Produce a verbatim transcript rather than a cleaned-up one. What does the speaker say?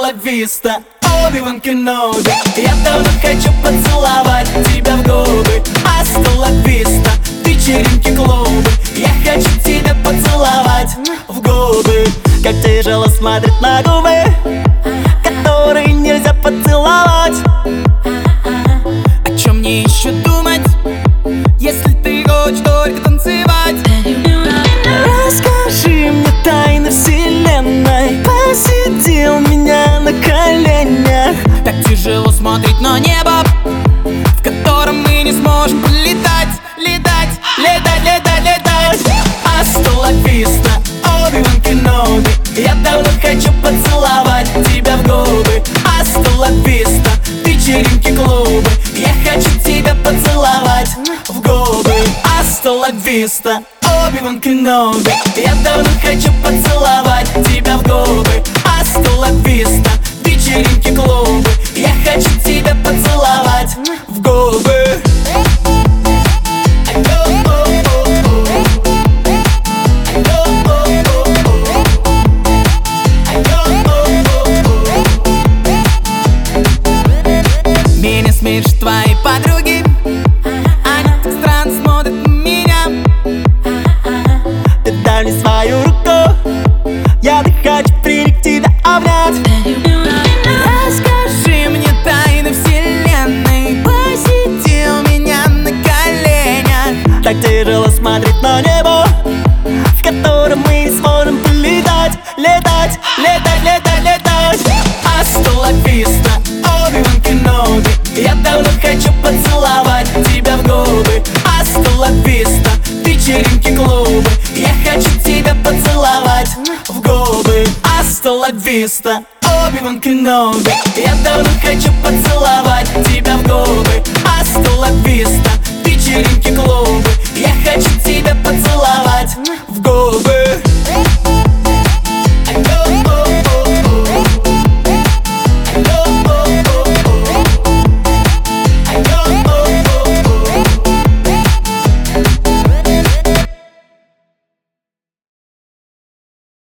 ла виста, Оби-Ван Кеноби. Я давно хочу поцеловать тебя в губы. Аста ла виста, вечеринки, клубы. Я хочу тебя поцеловать в губы. Как тяжело смотреть на губы, которые нельзя поцеловать. О чем мне еще думать, если ты хочешь только танцевать? Расскажи мне тайны вселенной. Посиди у меня на коленях. Так тяжело смотреть на небо, в котором мы не сможем полетать. Летать, Летать, летать, летать. Аста ла виста, Оби-Ван Кеноби. Я давно хочу поцеловать тебя в губы. Аста ла виста, вечеринки, клубы. Я хочу тебя поцеловать в губы. Аста ла виста, Оби-Ван Кеноби. Я давно хочу поцеловать тебя в губы. Аста ла виста, вечеринки, клубы. Я хочу тебя поцеловать в губы. Меня смешат твои подруги, они так странно смотрят на меня. Ты дай мне свою руку, я так хочу приник тебя обнять. Расскажи мне тайны вселенной, посиди у меня на коленях. Так тяжело смотреть на небо, в котором мы не сможем полетать. Летать, летать, летать, летать. Аста ла виста, Оби-Ван Кеноби. Я давно хочу поцеловать тебя в губы. Аста ла виста, вечеринки, клубы. Я хочу тебя поцеловать в губы. Аста ла виста, Оби-Ван Кеноби. Я давно хочу поцеловать тебя в губы. Аста ла виста,